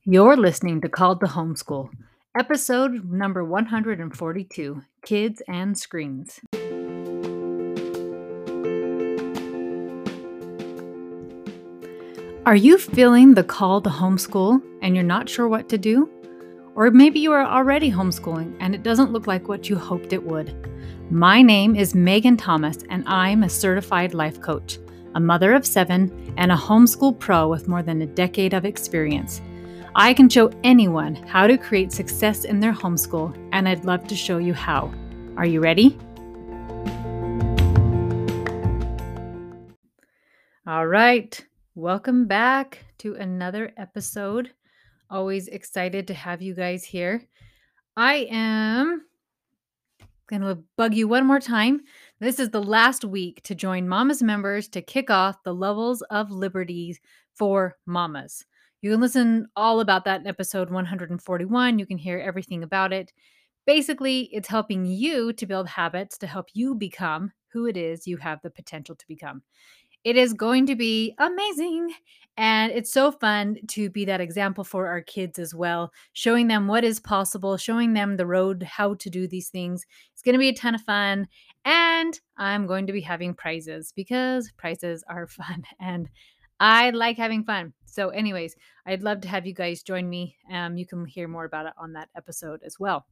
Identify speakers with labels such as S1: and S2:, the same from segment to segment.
S1: You're listening to Called to Homeschool, episode number 142 Kids and Screens. Are you feeling the call to homeschool and you're not sure what to do? Or maybe you are already homeschooling and it doesn't look like what you hoped it would. My name is Megan Thomas and I'm a certified life coach, a mother of 7, and a homeschool pro with more than a decade of experience. I can show anyone how to create success in their homeschool, and I'd love to show you how. Are you ready? All right. Welcome back to another episode. Always excited to have you guys here. I am going to bug you one more time. This is the last week to join Mama's members to kick off the Levels of Liberty for Mamas. You can listen all about that in episode 141. You can hear everything about it. Basically, it's helping you to build habits to help you become who it is you have the potential to become. It is going to be amazing. And it's so fun to be that example for our kids as well, showing them what is possible, showing them the road, how to do these things. It's going to be a ton of fun. And I'm going to be having prizes because prizes are fun and I like having fun. So, anyways, I'd love to have you guys join me. You can hear more about it on that episode as well.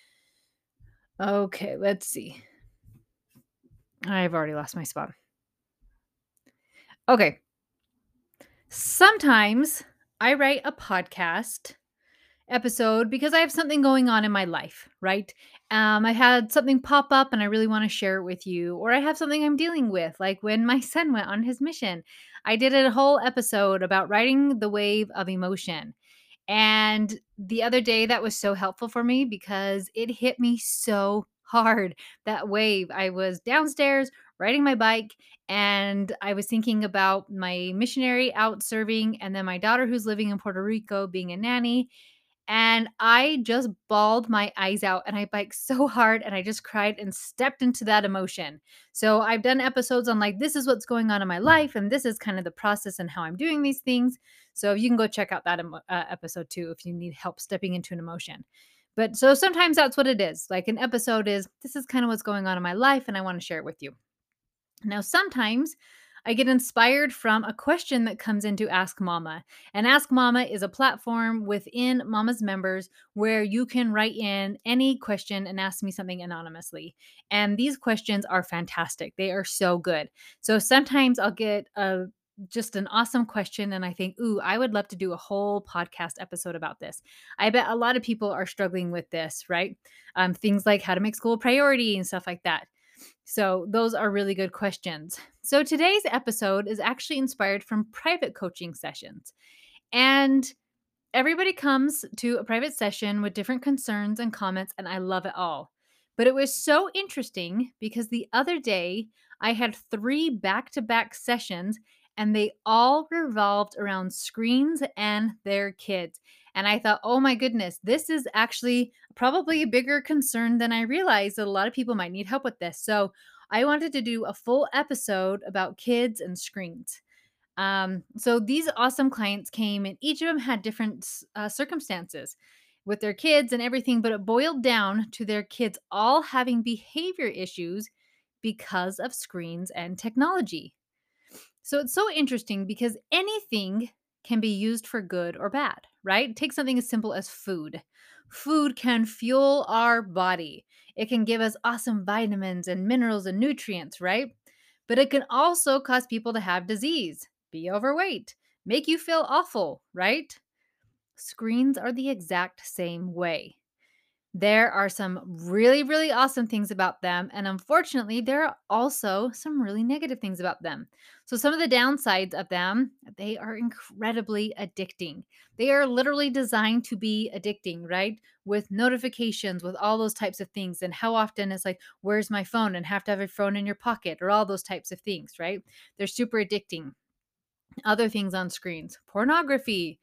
S1: Okay, let's see. I've already lost my spot. Okay. Sometimes I write a podcast episode because I have something going on in my life, right? I had something pop up and I really want to share it with you, or I have something I'm dealing with, like when my son went on his mission. I did a whole episode about riding the wave of emotion. And the other day, that was so helpful for me because it hit me so hard. That wave. I was downstairs riding my bike and I was thinking about my missionary out serving and then my daughter who's living in Puerto Rico being a nanny. And I just bawled my eyes out and I biked so hard and I just cried and stepped into that emotion. So I've done episodes on like, this is what's going on in my life and this is kind of the process and how I'm doing these things. So you can go check out that episode too if you need help stepping into an emotion. But so sometimes that's what it is. Like an episode is, this is kind of what's going on in my life and I want to share it with you. Now, sometimes I get inspired from a question that comes into Ask Mama. And Ask Mama is a platform within Mama's members where you can write in any question and ask me something anonymously. And these questions are fantastic. They are so good. So sometimes I'll get just an awesome question and I think, ooh, I would love to do a whole podcast episode about this. I bet a lot of people are struggling with this, right? Things like how to make school a priority and stuff like that. So, those are really good questions. So, today's episode is actually inspired from private coaching sessions. And everybody comes to a private session with different concerns and comments, and I love it all. But it was so interesting because the other day I had 3 back to back sessions and they all revolved around screens and their kids. And I thought, oh my goodness, this is actually probably a bigger concern than I realized that a lot of people might need help with this. So I wanted to do a full episode about kids and screens. So these awesome clients came and each of them had different circumstances with their kids and everything, but it boiled down to their kids all having behavior issues because of screens and technology. So it's so interesting because anything can be used for good or bad, right? Take something as simple as food. Food can fuel our body. It can give us awesome vitamins and minerals and nutrients, right? But it can also cause people to have disease, be overweight, make you feel awful, right? Screens are the exact same way. There are some really, really awesome things about them. And unfortunately, there are also some really negative things about them. So, some of the downsides of them, they are incredibly addicting. They are literally designed to be addicting, right? With notifications, with all those types of things. And how often it's like, where's my phone? And have to have your phone in your pocket or all those types of things, right? They're super addicting. Other things on screens, pornography,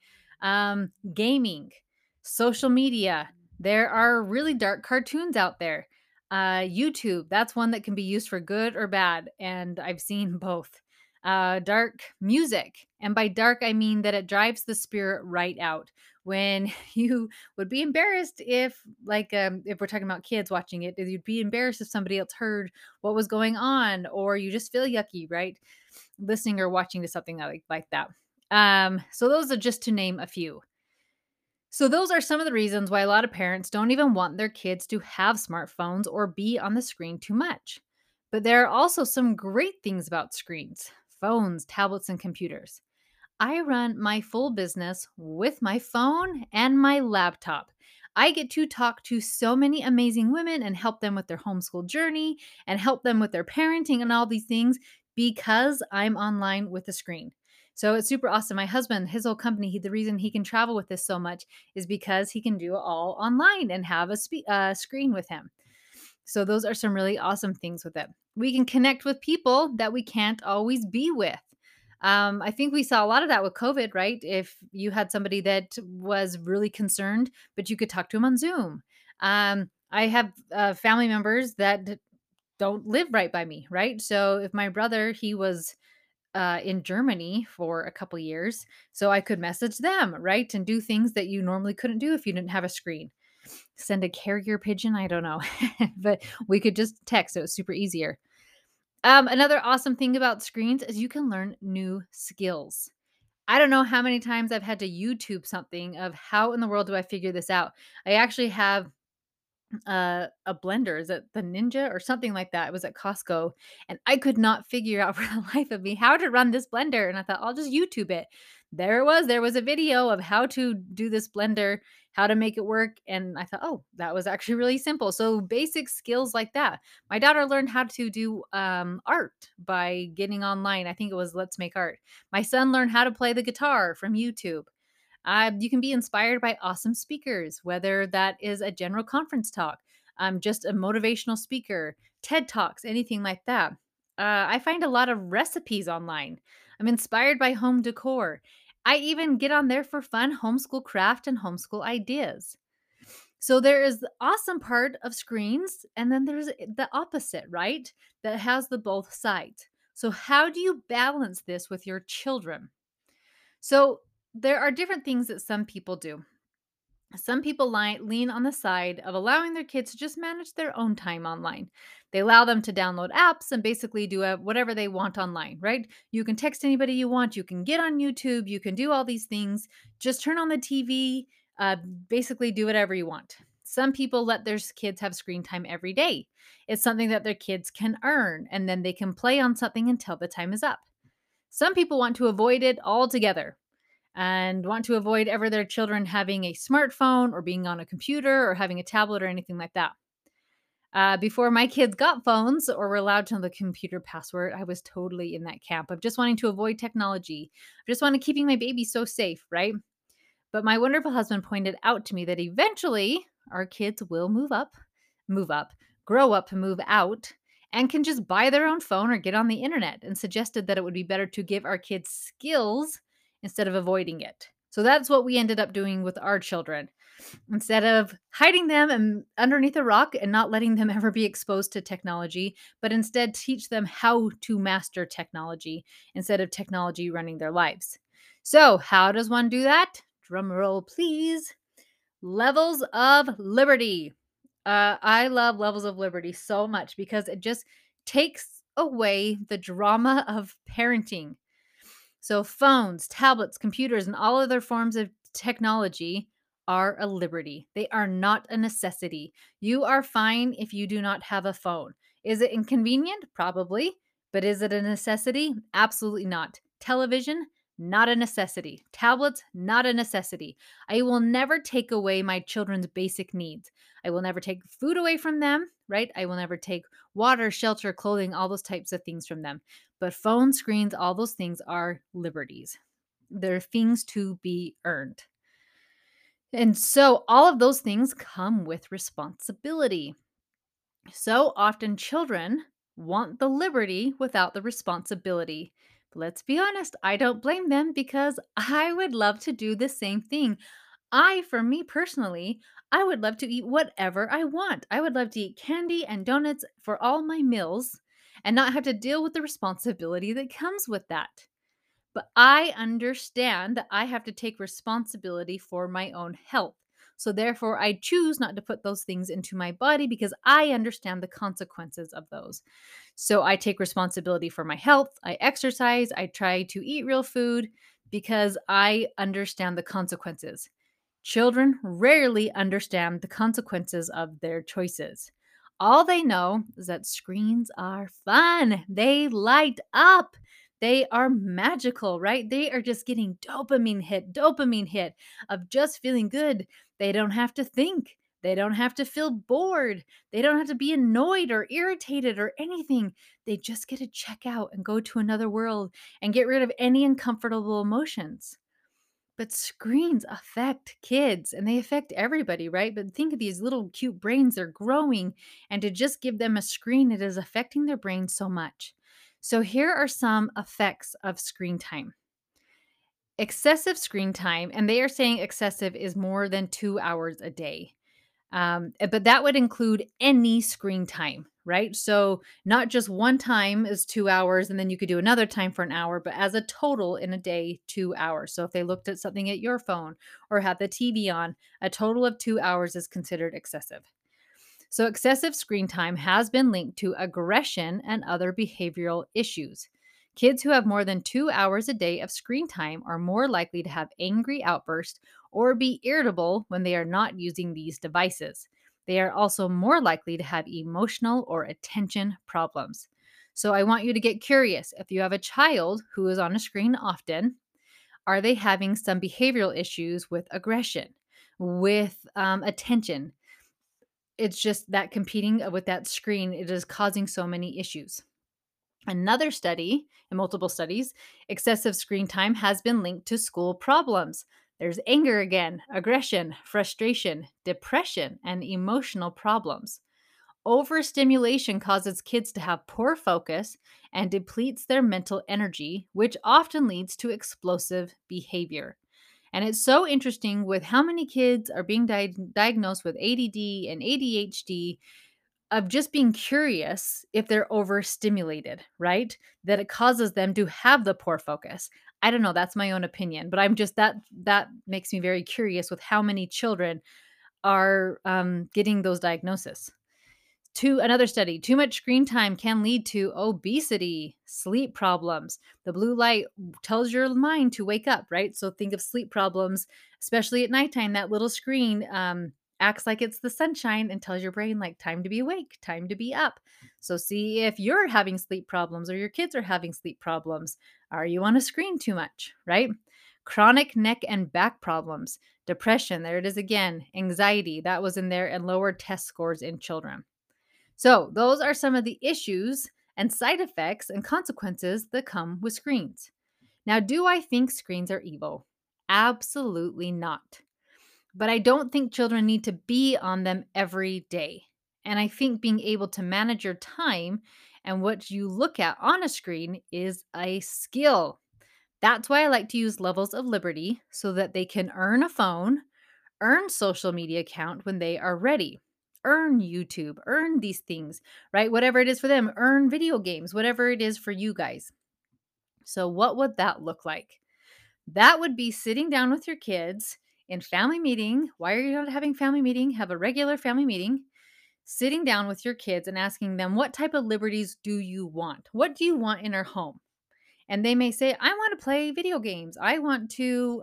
S1: gaming, social media. There are really dark cartoons out there. YouTube, that's one that can be used for good or bad. And I've seen both. dark music. And by dark, I mean that it drives the spirit right out. When you would be embarrassed if we're talking about kids watching it, you'd be embarrassed if somebody else heard what was going on, or you just feel yucky, right? Listening or watching to something like that. So those are just to name a few. So, those are some of the reasons why a lot of parents don't even want their kids to have smartphones or be on the screen too much. But there are also some great things about screens, phones, tablets, and computers. I run my full business with my phone and my laptop. I get to talk to so many amazing women and help them with their homeschool journey and help them with their parenting and all these things because I'm online with a screen. So it's super awesome. My husband, his whole company, the reason he can travel with this so much is because he can do it all online and have a screen with him. So those are some really awesome things with it. We can connect with people that we can't always be with. I think we saw a lot of that with COVID, right? If you had somebody that was really concerned, but you could talk to them on Zoom. I have family members that don't live right by me, right? So if my brother, he was in Germany for a couple years, so I could message them, right? And do things that you normally couldn't do if you didn't have a screen. Send a carrier pigeon, I don't know. But we could just text. It was super easier. Another awesome thing about screens is you can learn new skills. I don't know how many times I've had to YouTube something of how in the world do I figure this out. I actually have a blender. Is it the Ninja or something like that? It was at Costco, and I could not figure out for the life of me how to run this blender. And I thought, I'll just YouTube it. There it was. There was a video of how to do this blender, how to make it work. And I thought, oh, that was actually really simple. So basic skills like that. My daughter learned how to do art by getting online. I think it was Let's Make Art. My son learned how to play the guitar from YouTube. You can be inspired by awesome speakers, whether that is a general conference talk, just a motivational speaker, TED Talks, anything like that. I find a lot of recipes online. I'm inspired by home decor. I even get on there for fun homeschool craft and homeschool ideas. So there is the awesome part of screens, and then there's the opposite, right? That has the both sides. So, how do you balance this with your children? So there are different things that some people do. Some people lean on the side of allowing their kids to just manage their own time online. They allow them to download apps and basically do whatever they want online, right? You can text anybody you want. You can get on YouTube. You can do all these things. Just turn on the TV, basically do whatever you want. Some people let their kids have screen time every day. It's something that their kids can earn, and then they can play on something until the time is up. Some people want to avoid it altogether and want to avoid ever their children having a smartphone or being on a computer or having a tablet or anything like that. Before my kids got phones or were allowed to know the computer password, I was totally in that camp of just wanting to avoid technology. I just wanted keeping my baby so safe, right? But my wonderful husband pointed out to me that eventually our kids will move up, grow up, move out, and can just buy their own phone or get on the internet, and suggested that it would be better to give our kids skills instead of avoiding it. So that's what we ended up doing with our children. Instead of hiding them underneath a rock and not letting them ever be exposed to technology, but instead teach them how to master technology instead of technology running their lives. So, how does one do that? Drum roll, please. Levels of Liberty. I love Levels of Liberty so much because it just takes away the drama of parenting. So, phones, tablets, computers, and all other forms of technology are a liberty. They are not a necessity. You are fine if you do not have a phone. Is it inconvenient? Probably. But is it a necessity? Absolutely not. Television? Not a necessity. Tablets? Not a necessity. I will never take away my children's basic needs. I will never take food away from them, right? I will never take water, shelter, clothing, all those types of things from them. But phone screens, all those things are liberties. They're things to be earned. And so all of those things come with responsibility. So often children want the liberty without the responsibility. But let's be honest, I don't blame them because I would love to do the same thing. For me personally, I would love to eat whatever I want. I would love to eat candy and donuts for all my meals. and not have to deal with the responsibility that comes with that. But I understand that I have to take responsibility for my own health. So therefore, I choose not to put those things into my body because I understand the consequences of those. So I take responsibility for my health. I exercise. I try to eat real food because I understand the consequences. Children rarely understand the consequences of their choices. All they know is that screens are fun. They light up. They are magical, right? They are just getting dopamine hit of just feeling good. They don't have to think. They don't have to feel bored. They don't have to be annoyed or irritated or anything. They just get to check out and go to another world and get rid of any uncomfortable emotions. But screens affect kids and they affect everybody, right? But think of these little cute brains, they're growing. And to just give them a screen, it is affecting their brains so much. So, here are some effects of screen time. Excessive screen time, and they are saying excessive is more than 2 hours a day. But that would include any screen time, right? So not just one time is 2 hours and then you could do another time for an hour, but as a total in a day, 2 hours. So if they looked at something at your phone or had the TV on, a total of 2 hours is considered excessive. So, excessive screen time has been linked to aggression and other behavioral issues. Kids who have more than 2 hours a day of screen time are more likely to have angry outbursts or be irritable when they are not using these devices. They are also more likely to have emotional or attention problems. So, I want you to get curious. If you have a child who is on a screen often, are they having some behavioral issues with aggression, with attention? It's just that competing with that screen, it is causing so many issues. Another study, in multiple studies, excessive screen time has been linked to school problems. There's anger again, aggression, frustration, depression, and emotional problems. Overstimulation causes kids to have poor focus and depletes their mental energy, which often leads to explosive behavior. And it's so interesting with how many kids are being diagnosed with ADD and ADHD of just being curious if they're overstimulated, right? That it causes them to have the poor focus. I don't know, that's my own opinion, but I'm just that makes me very curious with how many children are getting those diagnoses. To another study, too much screen time can lead to obesity, sleep problems. The blue light tells your mind to wake up, right? So think of sleep problems, especially at nighttime. That little screen acts like it's the sunshine and tells your brain, like, time to be awake, time to be up. So see if you're having sleep problems or your kids are having sleep problems. Are you on a screen too much, right? Chronic neck and back problems, depression, there it is again, anxiety, that was in there, and lower test scores in children. So, those are some of the issues and side effects and consequences that come with screens. Now, do I think screens are evil? Absolutely not. But I don't think children need to be on them every day. And I think being able to manage your time and what you look at on a screen is a skill. That's why I like to use levels of liberty so that they can earn a phone, earn social media account when they are ready. Earn YouTube, earn these things, right? Whatever it is for them, earn video games, whatever it is for you guys. So, what would that look like? That would be sitting down with your kids in family meeting. Why are you not having family meeting? Have a regular family meeting. Sitting down with your kids and asking them, what type of liberties do you want? What do you want in our home? And they may say, I want to play video games. I want to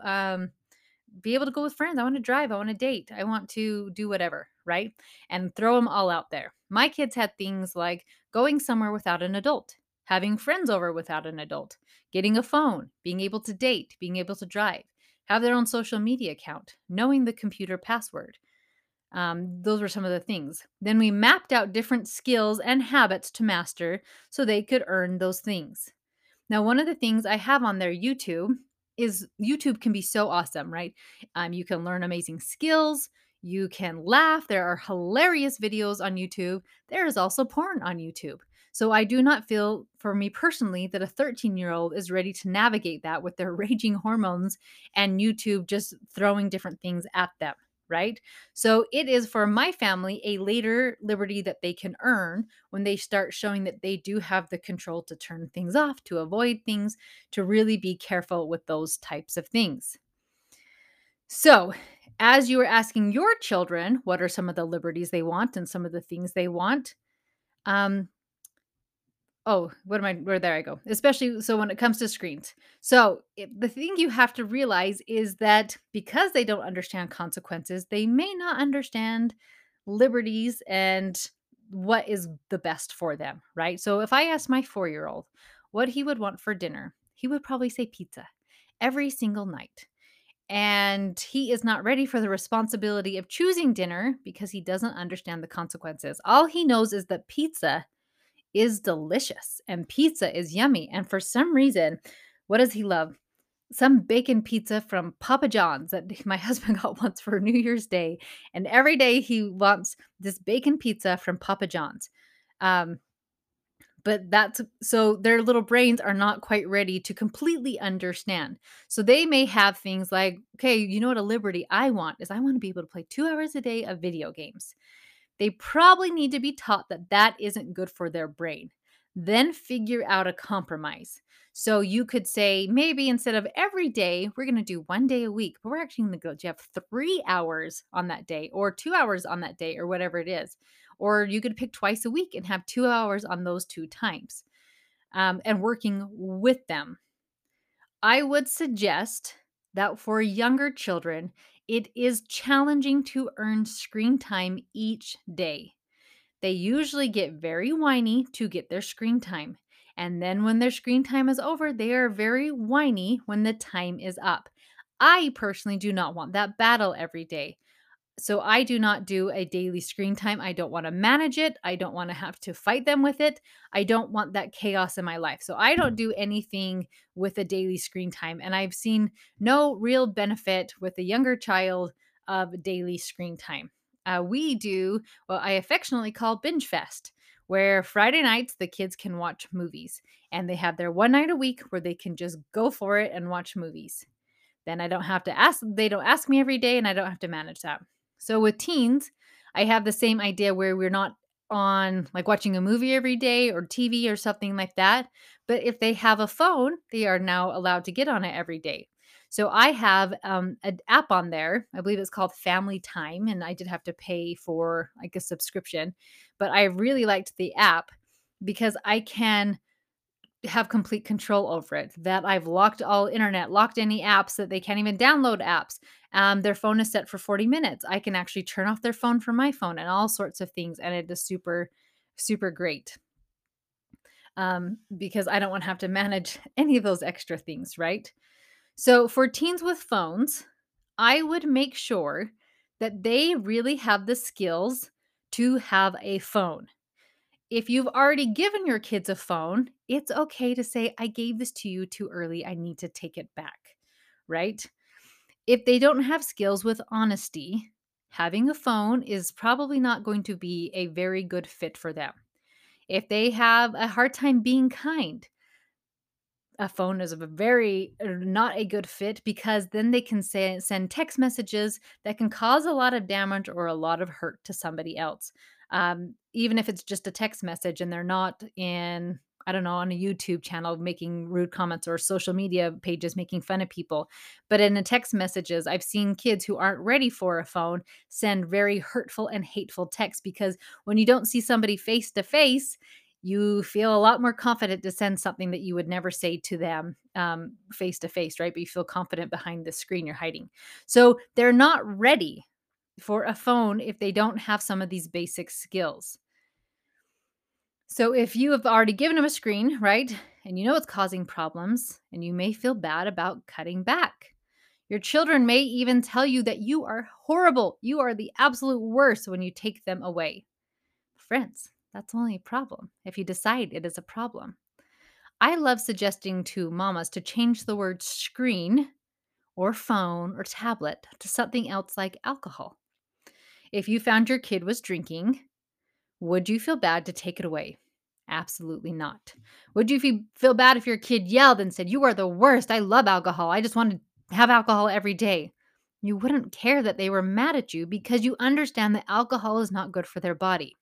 S1: be able to go with friends. I want to drive. I want to date. I want to do whatever, right? And throw them all out there. My kids had things like going somewhere without an adult, having friends over without an adult, getting a phone, being able to date, being able to drive, have their own social media account, knowing the computer password. Those were some of the things. Then we mapped out different skills and habits to master so they could earn those things. Now, one of the things I have on their YouTube is YouTube can be so awesome, right? You can learn amazing skills. You can laugh. There are hilarious videos on YouTube. There is also porn on YouTube. So I do not feel, for me personally, that a 13-year-old is ready to navigate that with their raging hormones and YouTube just throwing different things at them, right? So it is for my family a later liberty that they can earn when they start showing that they do have the control to turn things off, to avoid things, to really be careful with those types of things. So, as you were asking your children, what are some of the liberties they want and some of the things they want? Um, oh, what am I? Where there I go. Especially so when it comes to screens. So the thing you have to realize is that because they don't understand consequences, they may not understand liberties and what is the best for them, right? So if I asked my 4-year-old what he would want for dinner, he would probably say pizza every single night. And he is not ready for the responsibility of choosing dinner because he doesn't understand the consequences. All he knows is that pizza is delicious and pizza is yummy. And for some reason, what does he love? Some bacon pizza from Papa John's that my husband got once for New Year's Day. And every day he wants this bacon pizza from Papa John's. Um, but that's so their little brains are not quite ready to completely understand. So they may have things like, okay, you know what a liberty I want is I want to be able to play 2 hours a day of video games. They probably need to be taught that that isn't good for their brain. Then figure out a compromise. So you could say, maybe instead of every day, we're going to do 1 day a week, but we're actually going to go, you have 3 hours on that day or 2 hours on that day or whatever it is. Or you could pick twice a week and have 2 hours on those two times and working with them. I would suggest that for younger children, it is challenging to earn screen time each day. They usually get very whiny to get their screen time. And then when their screen time is over, they are very whiny when the time is up. I personally do not want that battle every day. So I do not do a daily screen time. I don't want to manage it. I don't want to have to fight them with it. I don't want that chaos in my life. So I don't do anything with a daily screen time. And I've seen no real benefit with a younger child of daily screen time. We do what I affectionately call Binge Fest, where Friday nights the kids can watch movies and they have their one night a week where they can just go for it and watch movies. Then I don't have to ask, they don't ask me every day and I don't have to manage that. So with teens, I have the same idea where we're not on like watching a movie every day or TV or something like that. But if they have a phone, they are now allowed to get on it every day. So I have an app on there. I believe it's called Family Time, and I did have to pay for like a subscription. But I really liked the app because I can have complete control over it. That I've locked all internet, locked any apps that they can't even download apps. Their phone is set for 40 minutes. I can actually turn off their phone from my phone and all sorts of things. And it is super, super great because I don't want to have to manage any of those extra things, right? So for teens with phones, I would make sure that they really have the skills to have a phone. If you've already given your kids a phone, it's okay to say, I gave this to you too early. I need to take it back, right? If they don't have skills with honesty, having a phone is probably not going to be a very good fit for them. If they have a hard time being kind, a phone is a very not a good fit because then they can send text messages that can cause a lot of damage or a lot of hurt to somebody else. Even if it's just a text message and they're not in, I don't know, on a YouTube channel making rude comments or social media pages making fun of people. But in the text messages, I've seen kids who aren't ready for a phone send very hurtful and hateful texts because when you don't see somebody face to face, you feel a lot more confident to send something that you would never say to them face to face, right? But you feel confident behind the screen you're hiding. So they're not ready for a phone if they don't have some of these basic skills. So if you have already given them a screen, right, and you know it's causing problems, and you may feel bad about cutting back. Your children may even tell you that you are horrible. You are the absolute worst when you take them away. Friends, that's only a problem if you decide it is a problem. I love suggesting to mamas to change the word screen or phone or tablet to something else like alcohol. If you found your kid was drinking, would you feel bad to take it away? Absolutely not. Would you feel bad if your kid yelled and said, "You are the worst. I love alcohol. I just want to have alcohol every day"? You wouldn't care that they were mad at you because you understand that alcohol is not good for their body.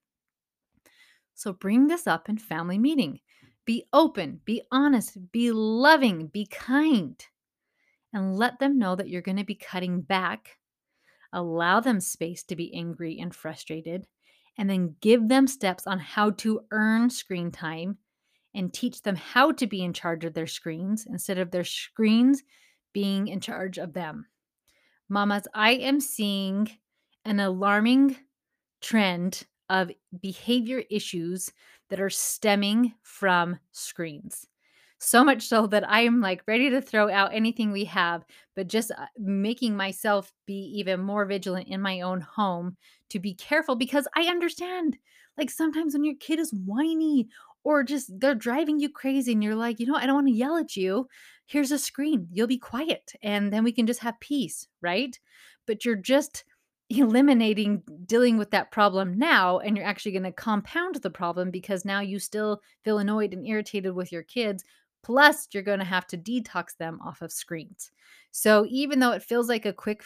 S1: So bring this up in family meeting. Be open, be honest, be loving, be kind, and let them know that you're going to be cutting back. Allow them space to be angry and frustrated, and then give them steps on how to earn screen time and teach them how to be in charge of their screens instead of their screens being in charge of them. Mamas, I am seeing an alarming trend of behavior issues that are stemming from screens. So much so that I am like ready to throw out anything we have, but just making myself be even more vigilant in my own home to be careful because I understand. Like sometimes when your kid is whiny or just they're driving you crazy and you're like, I don't want to yell at you. Here's a screen. You'll be quiet and then we can just have peace, right? But you're just eliminating dealing with that problem now, and you're actually going to compound the problem because now you still feel annoyed and irritated with your kids, plus you're going to have to detox them off of screens. So even though it feels like a quick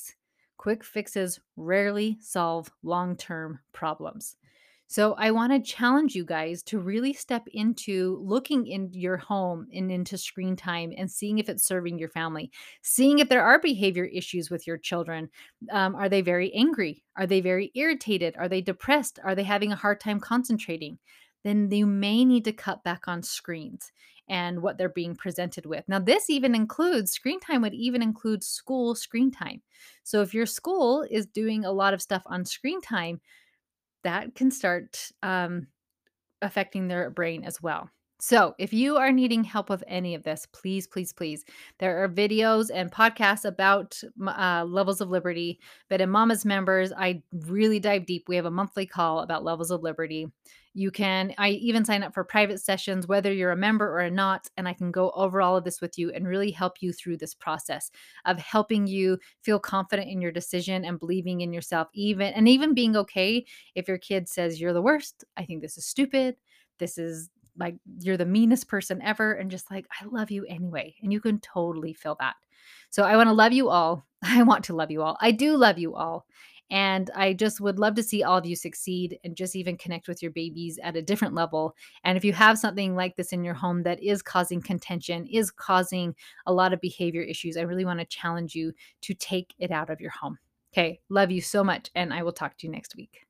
S1: fixes rarely solve long-term problems. So I want to challenge you guys to really step into looking in your home and into screen time and seeing if it's serving your family, seeing if there are behavior issues with your children. Are they very angry? Are they very irritated? Are they depressed? Are they having a hard time concentrating? Then you may need to cut back on screens and what they're being presented with. Now, this even includes screen time, would even include school screen time. So if your school is doing a lot of stuff on screen time, that can start affecting their brain as well. So, if you are needing help with any of this, please, please, please, there are videos and podcasts about levels of liberty. But in Mama's Members, I really dive deep. We have a monthly call about levels of liberty. I even sign up for private sessions, whether you're a member or not, and I can go over all of this with you and really help you through this process of helping you feel confident in your decision and believing in yourself, even being okay if your kid says you're the worst. I think this is stupid. This is like you're the meanest person ever, and just like I love you anyway, and you can totally feel that. So I want to love you all. I want to love you all. I do love you all. And I just would love to see all of you succeed and just even connect with your babies at a different level. And if you have something like this in your home that is causing contention, is causing a lot of behavior issues, I really want to challenge you to take it out of your home. Okay, love you so much, and I will talk to you next week.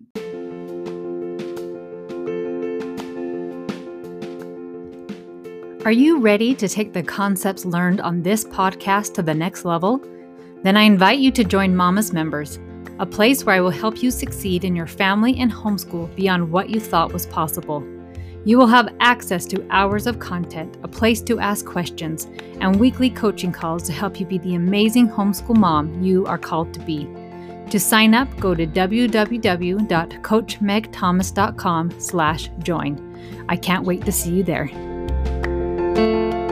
S1: Are you ready to take the concepts learned on this podcast to the next level? Then I invite you to join Mama's Members, a place where I will help you succeed in your family and homeschool beyond what you thought was possible. You will have access to hours of content, a place to ask questions, and weekly coaching calls to help you be the amazing homeschool mom you are called to be. To sign up, go to www.coachmegthomas.com/join. I can't wait to see you there.